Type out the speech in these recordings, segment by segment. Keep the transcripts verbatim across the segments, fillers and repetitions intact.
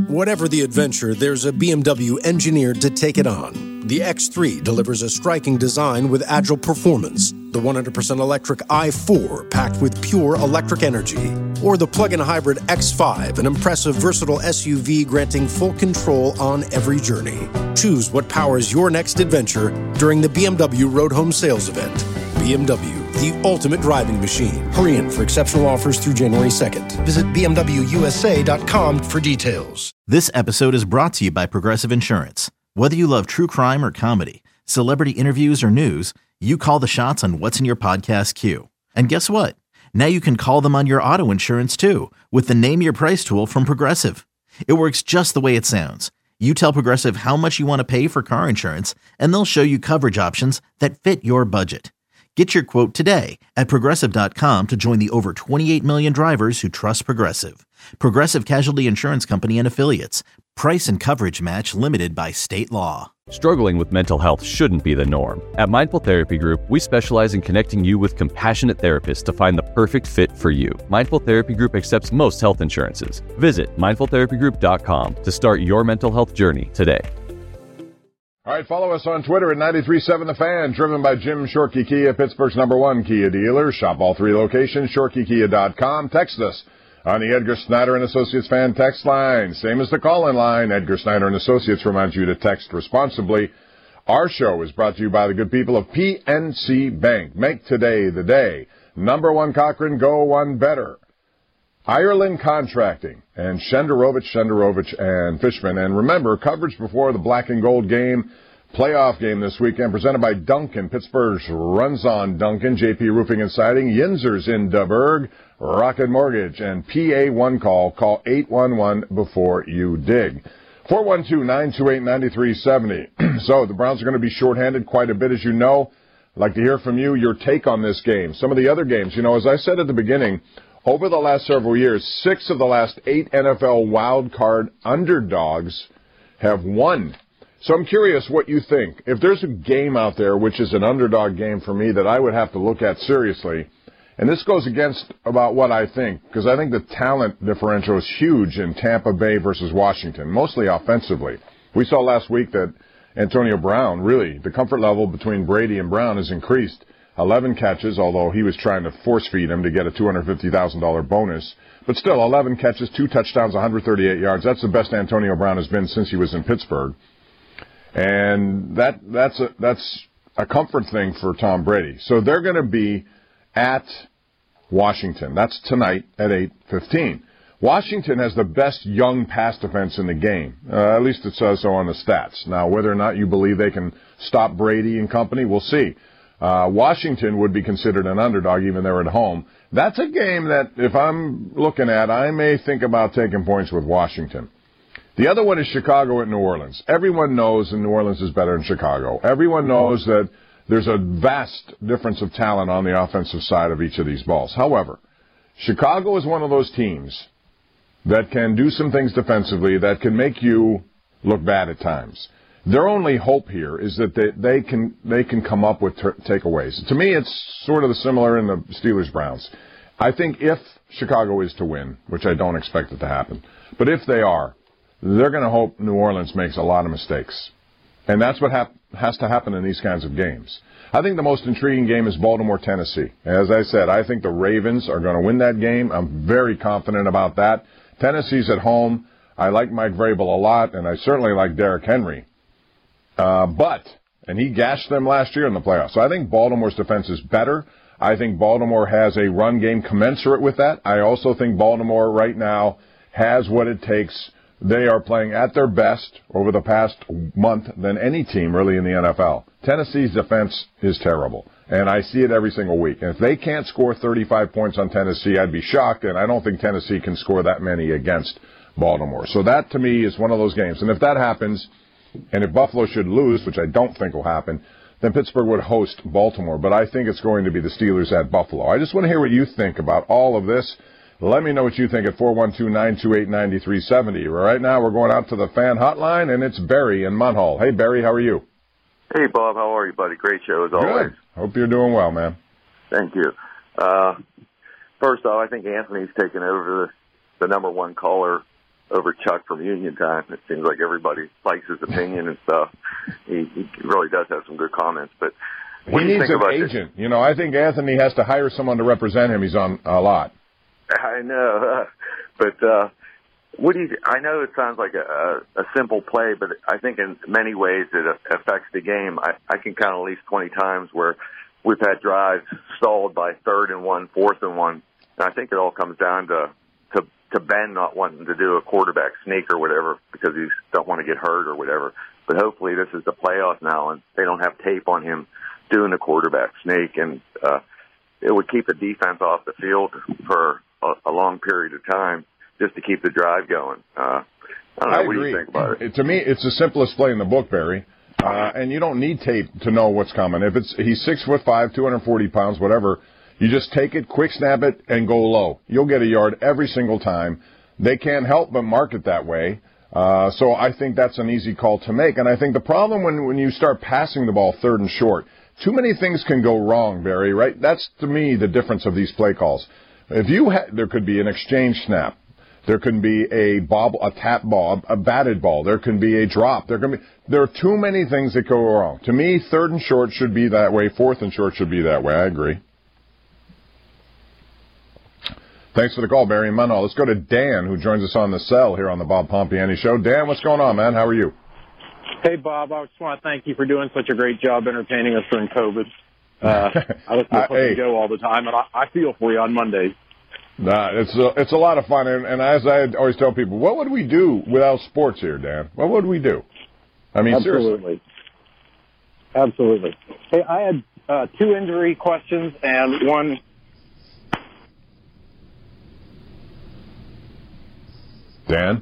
Whatever the adventure, there's a B M W engineered to take it on. The X three delivers a striking design with agile performance. The one hundred percent electric i four, packed with pure electric energy. Or the plug-in hybrid X five, an impressive, versatile S U V granting full control on every journey. Choose what powers your next adventure during the B M W Road Home Sales Event. B M W, the ultimate driving machine. Hurry in for exceptional offers through January second. Visit B M W U S A dot com for details. This episode is brought to you by Progressive Insurance. Whether you love true crime or comedy, celebrity interviews or news, you call the shots on what's in your podcast queue. And guess what? Now you can call them on your auto insurance too with the Name Your Price tool from Progressive. It works just the way it sounds. You tell Progressive how much you want to pay for car insurance, and they'll show you coverage options that fit your budget. Get your quote today at Progressive dot com to join the over twenty-eight million drivers who trust Progressive. Progressive Casualty Insurance Company and Affiliates. Price and coverage match limited by state law. Struggling with mental health shouldn't be the norm. At Mindful Therapy Group, we specialize in connecting you with compassionate therapists to find the perfect fit for you. Mindful Therapy Group accepts most health insurances. Visit mindful therapy group dot com to start your mental health journey today. All right, follow us on Twitter at ninety-three point seven The Fan, driven by Jim Shorkey Kia, Pittsburgh's number one Kia dealer. Shop all three locations, shorkey kia dot com. Text us on the Edgar Snyder and Associates fan text line. Same as the call-in line. Edgar Snyder and Associates reminds you to text responsibly. Our show is brought to you by the good people of P N C Bank. Make today the day. Number one Cochrane, go one better. Ireland Contracting and Shenderovich, Shenderovich and Fishman. And remember, coverage before the black and gold game, playoff game this weekend, presented by Duncan. Pittsburgh's runs on Duncan, J P Roofing and Siding, Yinzer's in Duburg, Rocket Mortgage, and P A one call. Call eight one one before you dig. four one two, nine two eight, nine three seven zero. So the Browns are going to be shorthanded quite a bit, as you know. I'd like to hear from you, your take on this game. Some of the other games, you know, as I said at the beginning, over the last several years, six of the last eight N F L wild card underdogs have won. So I'm curious what you think. If there's a game out there which is an underdog game for me that I would have to look at seriously, and this goes against about what I think, because I think the talent differential is huge in Tampa Bay versus Washington, mostly offensively. We saw last week that Antonio Brown, really, the comfort level between Brady and Brown has increased. eleven catches, although he was trying to force-feed him to get a two hundred fifty thousand dollars bonus. But still, eleven catches, two touchdowns, one hundred thirty-eight yards. That's the best Antonio Brown has been since he was in Pittsburgh. And that that's a, that's a comfort thing for Tom Brady. So they're going to be at Washington. That's tonight at eight fifteen. Washington has the best young pass defense in the game. Uh, at least it says so on the stats. Now, whether or not you believe they can stop Brady and company, we'll see. Uh, Washington would be considered an underdog even they're at home. That's a game that, if I'm looking at, I may think about taking points with Washington. The other one is Chicago at New Orleans. Everyone knows that New Orleans is better than Chicago. Everyone knows that there's a vast difference of talent on the offensive side of each of these balls. However, Chicago is one of those teams that can do some things defensively that can make you look bad at times. Their only hope here is that they, they can they can come up with ter- takeaways. To me, it's sort of similar in the Steelers-Browns. I think if Chicago is to win, which I don't expect it to happen, but if they are, they're going to hope New Orleans makes a lot of mistakes. And that's what hap- has to happen in these kinds of games. I think the most intriguing game is Baltimore-Tennessee. As I said, I think the Ravens are going to win that game. I'm very confident about that. Tennessee's at home. I like Mike Vrabel a lot, and I certainly like Derrick Henry. Uh, but, and he gashed them last year in the playoffs. So I think Baltimore's defense is better. I think Baltimore has a run game commensurate with that. I also think Baltimore right now has what it takes. They are playing at their best over the past month than any team really in the N F L. Tennessee's defense is terrible, and I see it every single week. And if they can't score thirty-five points on Tennessee, I'd be shocked, and I don't think Tennessee can score that many against Baltimore. So that, to me, is one of those games. And if that happens, and if Buffalo should lose, which I don't think will happen, then Pittsburgh would host Baltimore. But I think it's going to be the Steelers at Buffalo. I just want to hear what you think about all of this. Let me know what you think at four one two, nine two eight, nine three seven zero. Right now we're going out to the fan hotline, and it's Barry in Munhall. Hey, Barry, how are you? Hey, Bob, how are you, buddy? Great show, as always. Good. Hope you're doing well, man. Thank you. Uh, first off, I think Anthony's taken over the, the number one caller over Chuck from Union Time. It seems like everybody likes his opinion and stuff. He, he really does have some good comments. But he needs an agent. This? You know, I think Anthony has to hire someone to represent him. He's on a lot. I know, but uh, what do you? I know it sounds like a, a simple play, but I think in many ways it affects the game. I, I can count at least twenty times where we've had drives stalled by third and one, fourth and one, and I think it all comes down to to, to Ben not wanting to do a quarterback sneak or whatever because he don't want to get hurt or whatever. But hopefully this is the playoff now, and they don't have tape on him doing the quarterback sneak, and uh, it would keep the defense off the field for a, a long period of time just to keep the drive going. Uh, I don't know. I what agree. do you think about it? it? To me, it's the simplest play in the book, Barry. Uh, and you don't need tape to know what's coming. If it's he's six foot five, two hundred forty pounds, whatever, you just take it, quick snap it, and go low. You'll get a yard every single time. They can't help but mark it that way. Uh, so I think that's an easy call to make. And I think the problem when, when you start passing the ball third and short, too many things can go wrong, Barry, right? That's, to me, the difference of these play calls. If you ha- there could be an exchange snap. There can be a bobble, a tap ball, a batted ball. There can be a drop. There can be. There are too many things that go wrong. To me, third and short should be that way. Fourth and short should be that way. I agree. Thanks for the call, Barry and Munhall. Let's go to Dan, who joins us on the cell here on the Bob Pompiani Show. Dan, what's going on, man? How are you? Hey, Bob. I just want to thank you for doing such a great job entertaining us during COVID. Uh, I listen to uh, hey. Joe all the time, and I, I feel for you on Mondays. Nah, it's a, it's a lot of fun, and, and as I always tell people, what would we do without sports here, Dan? What would we do? I mean, Absolutely. seriously. Absolutely. Hey, I had uh, two injury questions and one. Dan?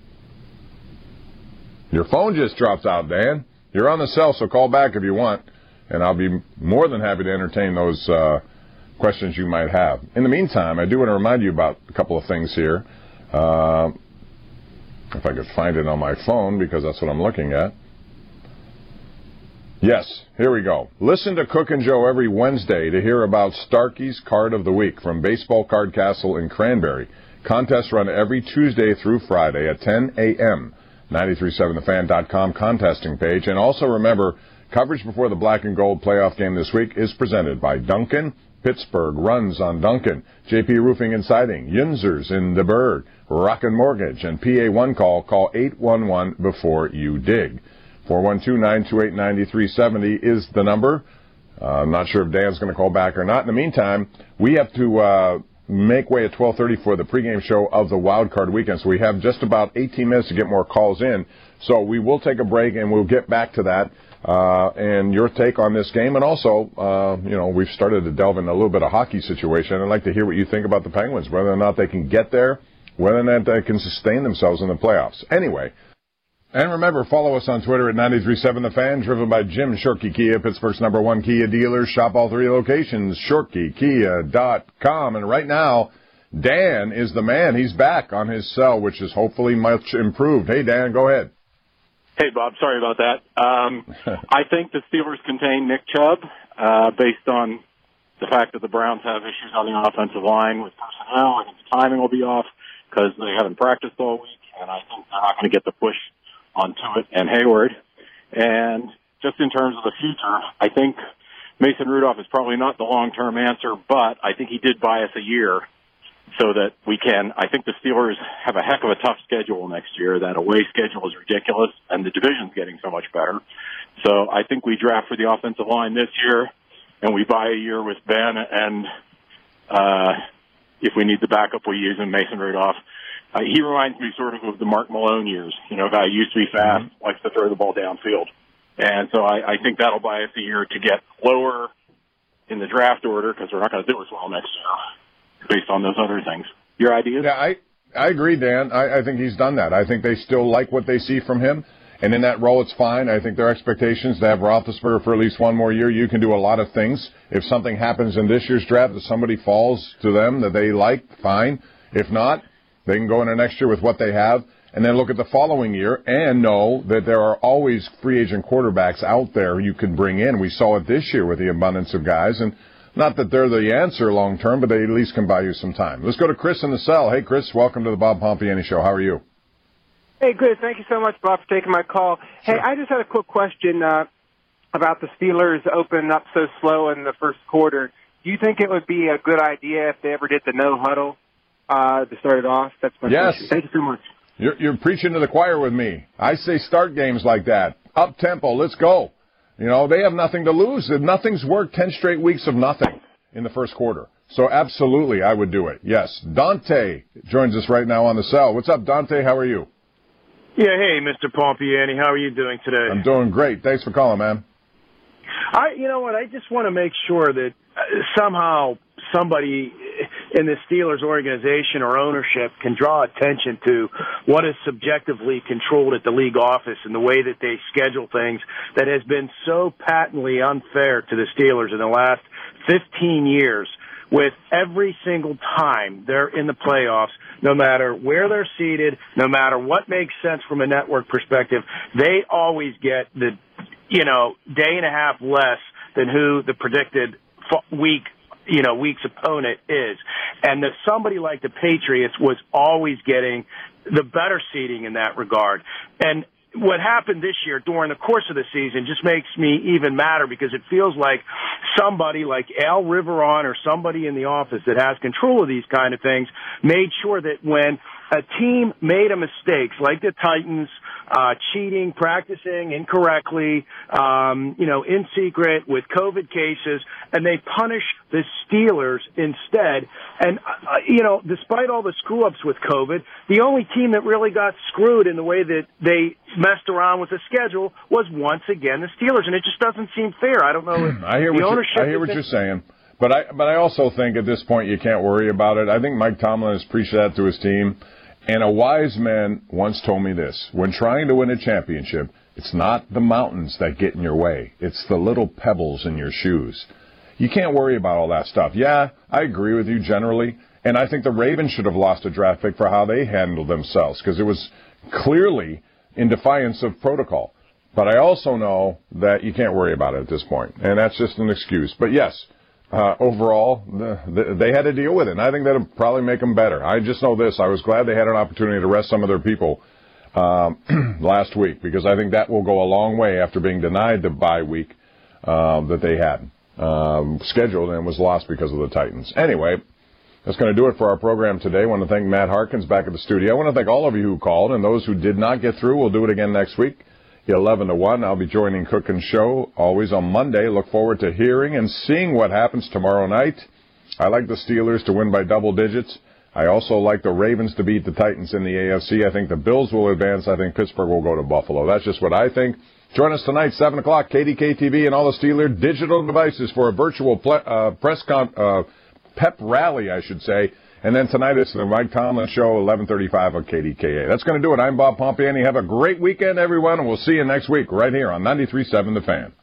Your phone just drops out, Dan. You're on the cell, so call back if you want, and I'll be more than happy to entertain those uh questions you might have. In the meantime, I do want to remind you about a couple of things here. Uh, if I could find it on my phone, because that's what I'm looking at. Yes, here we go. Listen to Cook and Joe every Wednesday to hear about Starkey's Card of the Week from Baseball Card Castle in Cranberry. Contests run every Tuesday through Friday at ten a.m. ninety-three point seven the fan dot com contesting page. And also remember, coverage before the Black and Gold playoff game this week is presented by Duncan. Pittsburgh runs on Duncan, J P Roofing and Siding, Yinzers in the Berg, Rockin' Mortgage, and P A one call. Call eight one one before you dig. four one two, nine two eight, nine three seven zero is the number. Uh, I'm not sure if Dan's going to call back or not. In the meantime, we have to uh, make way at twelve thirty for the pregame show of the Wild Card Weekend. So we have just about eighteen minutes to get more calls in. So we will take a break, and we'll get back to that. Uh, and your take on this game, and also, uh, you know, we've started to delve into a little bit of hockey situation. I'd like to hear what you think about the Penguins, whether or not they can get there, whether or not they can sustain themselves in the playoffs. Anyway, and remember, follow us on Twitter at ninety-three point seven The Fan, driven by Jim Shorkey Kia, Pittsburgh's number one Kia dealer. Shop all three locations, shorkey kia dot com. And right now, Dan is the man. He's back on his cell, which is hopefully much improved. Hey, Dan, go ahead. Hey, Bob, sorry about that. Um, I think the Steelers contain Nick Chubb uh, based on the fact that the Browns have issues on the offensive line with personnel. I think the timing will be off because they haven't practiced all week, and I think they're not going to get the push on Tuitt and Hayward. And just in terms of the future, I think Mason Rudolph is probably not the long-term answer, but I think he did buy us a year so that we can. I think the Steelers have a heck of a tough schedule next year. That away schedule is ridiculous, and the division's getting so much better. So I think we draft for the offensive line this year, and we buy a year with Ben, and uh, if we need the backup, we use him, Mason Rudolph. Uh, he reminds me sort of of the Mark Malone years. You know, a guy who used to be fast, mm-hmm. likes to throw the ball downfield. And so I, I think that'll buy us a year to get lower in the draft order because we're not going to do as well next year based on those other things. Your ideas? Yeah, I, I agree, Dan. I, I think he's done that. I think they still like what they see from him. And in that role, it's fine. I think their expectations to have Roethlisberger for at least one more year. You can do a lot of things. If something happens in this year's draft that somebody falls to them that they like, fine. If not, they can go into next year with what they have and then look at the following year and know that there are always free agent quarterbacks out there you can bring in. We saw it this year with the abundance of guys. And not that they're the answer long term, but they at least can buy you some time. Let's go to Chris in the cell. Hey, Chris, welcome to the Bob Pompiani Show. How are you? Hey, good. Thank you so much, Bob, for taking my call. Hey, Sure. I just had a quick question uh, about the Steelers opening up so slow in the first quarter. Do you think it would be a good idea if they ever did the no huddle uh, to start it off? That's my Yes. question. Thank you so much. You're, you're preaching to the choir with me. I say start games like that. Up tempo, let's go. You know, they have nothing to lose. Nothing's worked ten straight weeks of nothing in the first quarter. So absolutely, I would do it. Yes. Dante joins us right now on the cell. What's up, Dante? How are you? Yeah, hey, Mister Pompiani, how are you doing today? I'm doing great. Thanks for calling, man. I, you know what? I just want to make sure that uh, somehow somebody in the Steelers organization or ownership can draw attention to what is subjectively controlled at the league office and the way that they schedule things that has been so patently unfair to the Steelers in the last fifteen years. With every single time they're in the playoffs, no matter where they're seated, no matter what makes sense from a network perspective, they always get the, you know, day and a half less than who the predicted week, you know, week's opponent is. And that somebody like the Patriots was always getting the better seeding in that regard. And what happened this year during the course of the season just makes me even madder because it feels like somebody like Al Riveron or somebody in the office that has control of these kind of things made sure that when a team made a mistake, like the Titans, uh, cheating, practicing incorrectly, um, you know, in secret with COVID cases, and they punish the Steelers instead. And, uh, you know, despite all the screw-ups with COVID, the only team that really got screwed in the way that they messed around with the schedule was once again the Steelers, and it just doesn't seem fair. I don't know if I hear the what ownership you're, I hear what you're saying. But I, but I also think at this point you can't worry about it. I think Mike Tomlin has preached that to his team. And a wise man once told me this: when trying to win a championship, it's not the mountains that get in your way. It's the little pebbles in your shoes. You can't worry about all that stuff. Yeah, I agree with you generally. And I think the Ravens should have lost a draft pick for how they handled themselves because it was clearly in defiance of protocol. But I also know that you can't worry about it at this point. And that's just an excuse. But yes, Uh, overall, the, the, they had to deal with it, and I think that would probably make them better. I just know this. I was glad they had an opportunity to rest some of their people um, last week because I think that will go a long way after being denied the bye week uh, that they had um, scheduled and was lost because of the Titans. Anyway, that's going to do it for our program today. I want to thank Matt Harkins back at the studio. I want to thank all of you who called, and those who did not get through, we'll do it again next week. eleven to one. I'll be joining Cook and Show always on Monday. Look forward to hearing and seeing what happens tomorrow night. I like the Steelers to win by double digits. I also like the Ravens to beat the Titans in the A F C. I think the Bills will advance. I think Pittsburgh will go to Buffalo. That's just what I think. Join us tonight, seven o'clock, K D K T V and all the Steeler digital devices for a virtual ple- uh, press con- uh, pep rally, I should say. And then tonight it's the Mike Tomlin Show, eleven thirty-five on K D K A. That's going to do it. I'm Bob Pompiani. Have a great weekend, everyone, and we'll see you next week right here on ninety-three point seven The Fan.